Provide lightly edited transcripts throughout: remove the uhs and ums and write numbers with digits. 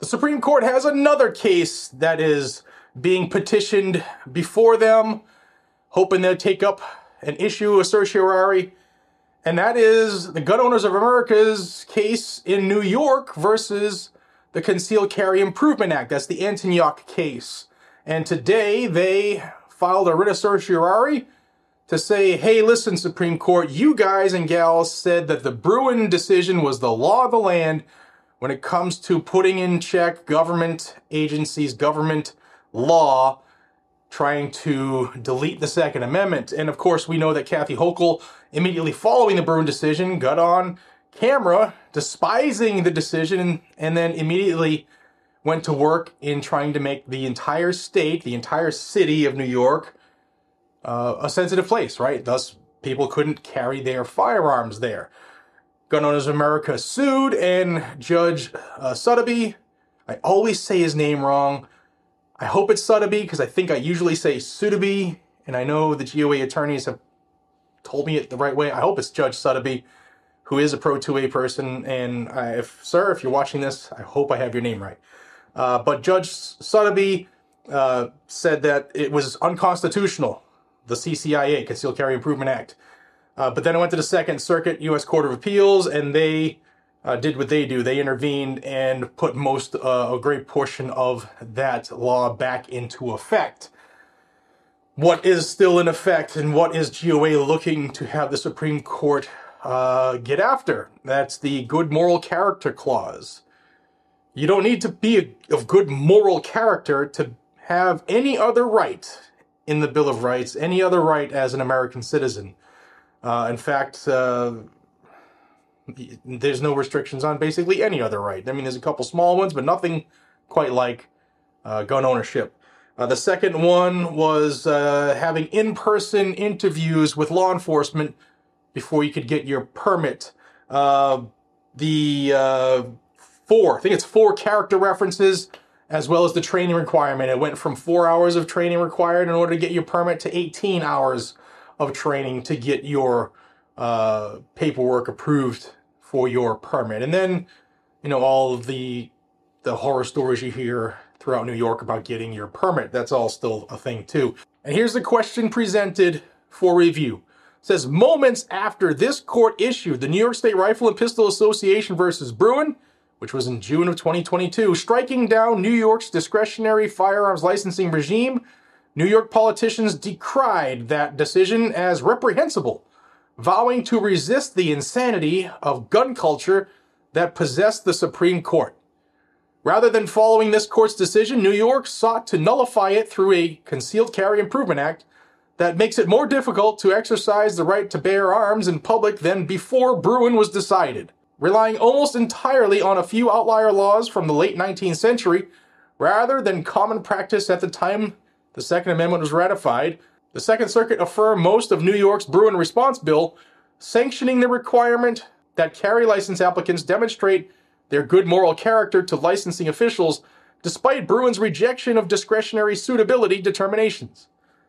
The Supreme Court has another case that is being petitioned before them, hoping they'll take up an issue of certiorari, and that is the Gun Owners of America's case in New York versus the Concealed Carry Improvement Act. That's the Antonyuk case. And today they filed a writ of certiorari to say, hey, listen, Supreme Court, you guys and gals said that the Bruen decision was the law of the land when it comes to putting in check government agencies, government law, trying to delete the Second Amendment. And of course, we know that Kathy Hochul, immediately following the Bruen decision, got on camera despising the decision and then immediately went to work in trying to make the entire state, the entire city of New York, a sensitive place, right? Thus, people couldn't carry their firearms there. Gun Owners of America sued, and Judge Sotheby, I always say his name wrong. I hope it's Sotheby, because I think I usually say Sotheby, and I know the GOA attorneys have told me it the right way. I hope it's Judge Sotheby, who is a Pro 2A person, and if you're watching this, I hope I have your name right. But Judge Sotheby said that it was unconstitutional, the CCIA, Concealed Carry Improvement Act. But then it went to the Second Circuit U.S. Court of Appeals, and they did what they do. They intervened and put a great portion of that law back into effect. What is still in effect, and what is GOA looking to have the Supreme Court get after? That's the good moral character clause. You don't need to be of good moral character to have any other right in the Bill of Rights, any other right as an American citizen. In fact, there's no restrictions on basically any other right. I mean, there's a couple small ones, but nothing quite like gun ownership. The second one was having in-person interviews with law enforcement before you could get your permit. I think it's 4 character references, as well as the training requirement. It went from 4 hours of training required in order to get your permit to 18 hours of training to get your paperwork approved for your permit. And then, all of the horror stories you hear throughout New York about getting your permit. That's all still a thing too. And here's the question presented for review. It says, moments after this court issued the New York State Rifle and Pistol Association versus Bruen, which was in June of 2022, striking down New York's discretionary firearms licensing regime, New York politicians decried that decision as reprehensible, vowing to resist the insanity of gun culture that possessed the Supreme Court. Rather than following this court's decision, New York sought to nullify it through a Concealed Carry Improvement Act that makes it more difficult to exercise the right to bear arms in public than before Bruen was decided. Relying almost entirely on a few outlier laws from the late 19th century, rather than common practice at the time the Second Amendment was ratified, the Second Circuit affirmed most of New York's Bruen response bill, sanctioning the requirement that carry license applicants demonstrate their good moral character to licensing officials, despite Bruen's rejection of discretionary suitability determinations.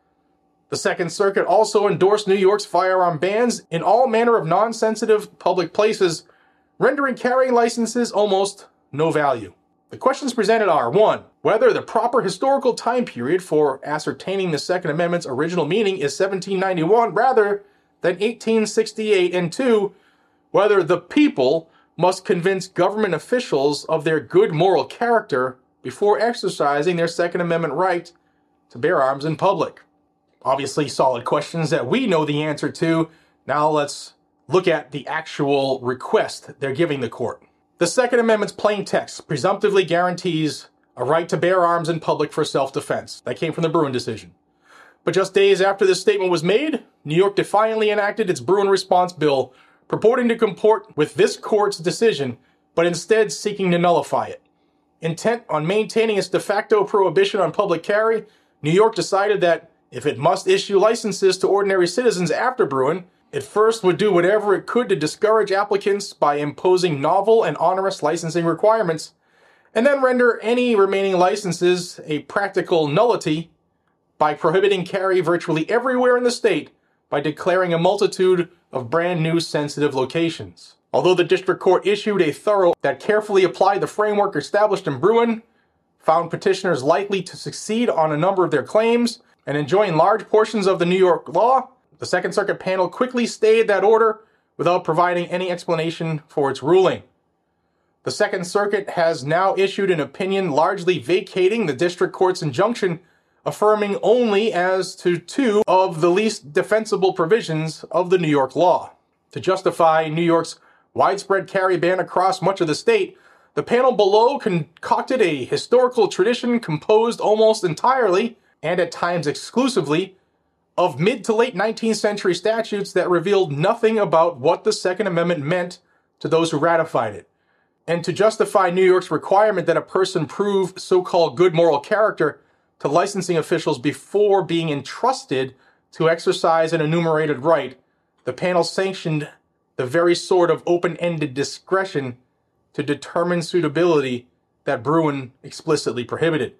The Second Circuit also endorsed New York's firearm bans in all manner of non-sensitive public places, rendering carrying licenses almost no value. The questions presented are, 1. Whether the proper historical time period for ascertaining the Second Amendment's original meaning is 1791 rather than 1868, and 2. Whether the people must convince government officials of their good moral character before exercising their Second Amendment right to bear arms in public. Obviously, solid questions that we know the answer to. Now let's look at the actual request they're giving the court. The Second Amendment's plain text presumptively guarantees a right to bear arms in public for self-defense. That came from the Bruen decision. But just days after this statement was made, New York defiantly enacted its Bruen response bill, purporting to comport with this court's decision, but instead seeking to nullify it. Intent on maintaining its de facto prohibition on public carry, New York decided that if it must issue licenses to ordinary citizens after Bruen, it first would do whatever it could to discourage applicants by imposing novel and onerous licensing requirements, and then render any remaining licenses a practical nullity by prohibiting carry virtually everywhere in the state by declaring a multitude of brand new sensitive locations. Although the district court issued a thorough that carefully applied the framework established in Bruen, found petitioners likely to succeed on a number of their claims, and enjoying large portions of the New York law, the Second Circuit panel quickly stayed that order without providing any explanation for its ruling. The Second Circuit has now issued an opinion largely vacating the district court's injunction, affirming only as to two of the least defensible provisions of the New York law. To justify New York's widespread carry ban across much of the state, the panel below concocted a historical tradition composed almost entirely, and at times exclusively, of mid to late 19th century statutes that revealed nothing about what the Second Amendment meant to those who ratified it. And to justify New York's requirement that a person prove so-called good moral character to licensing officials before being entrusted to exercise an enumerated right, the panel sanctioned the very sort of open-ended discretion to determine suitability that Bruen explicitly prohibited.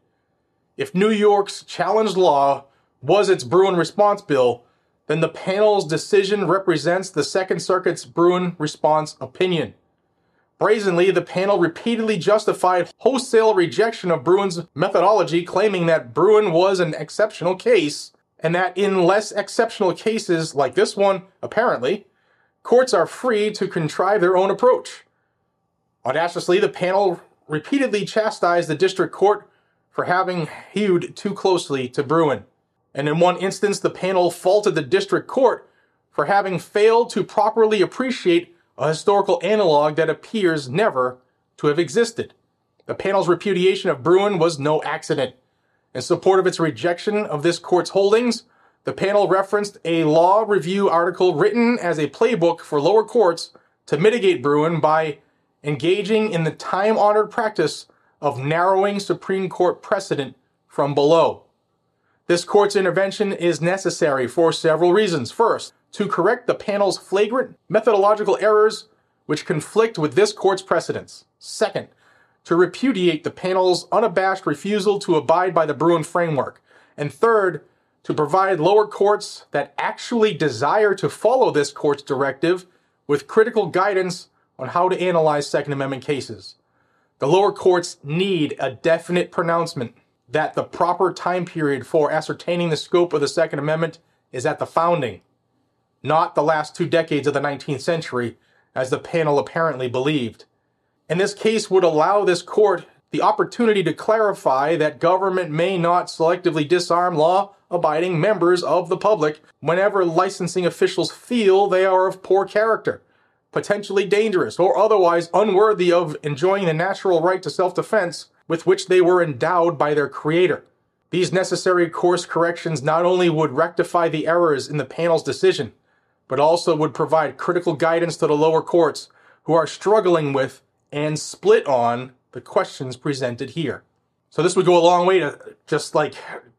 If New York's challenged law was its Bruen response bill, then the panel's decision represents the Second Circuit's Bruen response opinion. Brazenly, the panel repeatedly justified wholesale rejection of Bruen's methodology, claiming that Bruen was an exceptional case, and that in less exceptional cases like this one, apparently, courts are free to contrive their own approach. Audaciously, the panel repeatedly chastised the district court for having hewed too closely to Bruen. And in one instance, the panel faulted the district court for having failed to properly appreciate a historical analog that appears never to have existed. The panel's repudiation of Bruen was no accident. In support of its rejection of this court's holdings, the panel referenced a law review article written as a playbook for lower courts to mitigate Bruen by engaging in the time-honored practice of narrowing Supreme Court precedent from below. This court's intervention is necessary for several reasons. First, to correct the panel's flagrant methodological errors which conflict with this court's precedents. Second, to repudiate the panel's unabashed refusal to abide by the Bruen framework. And third, to provide lower courts that actually desire to follow this court's directive with critical guidance on how to analyze Second Amendment cases. The lower courts need a definite pronouncement that the proper time period for ascertaining the scope of the Second Amendment is at the founding, not the last 2 decades of the 19th century, as the panel apparently believed. And this case would allow this court the opportunity to clarify that government may not selectively disarm law-abiding members of the public whenever licensing officials feel they are of poor character, potentially dangerous, or otherwise unworthy of enjoying the natural right to self-defense with which they were endowed by their creator. These necessary course corrections not only would rectify the errors in the panel's decision, but also would provide critical guidance to the lower courts who are struggling with and split on the questions presented here. So this would go a long way to just like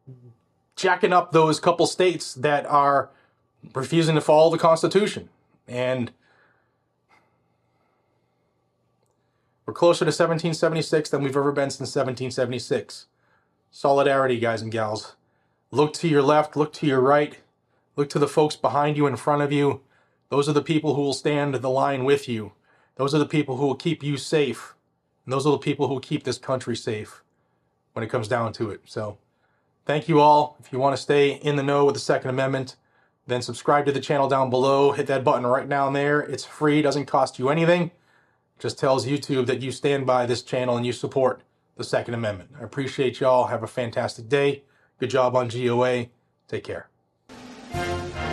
jacking up those couple states that are refusing to follow the Constitution. And we're closer to 1776 than we've ever been since 1776. Solidarity, guys and gals. Look to your left, look to your right. Look to the folks behind you, in front of you. Those are the people who will stand the line with you. Those are the people who will keep you safe. And those are the people who will keep this country safe when it comes down to it. So thank you all. If you want to stay in the know with the Second Amendment, then subscribe to the channel down below. Hit that button right down there. It's free. Doesn't cost you anything. It just tells YouTube that you stand by this channel and you support the Second Amendment. I appreciate y'all. Have a fantastic day. Good job on GOA. Take care.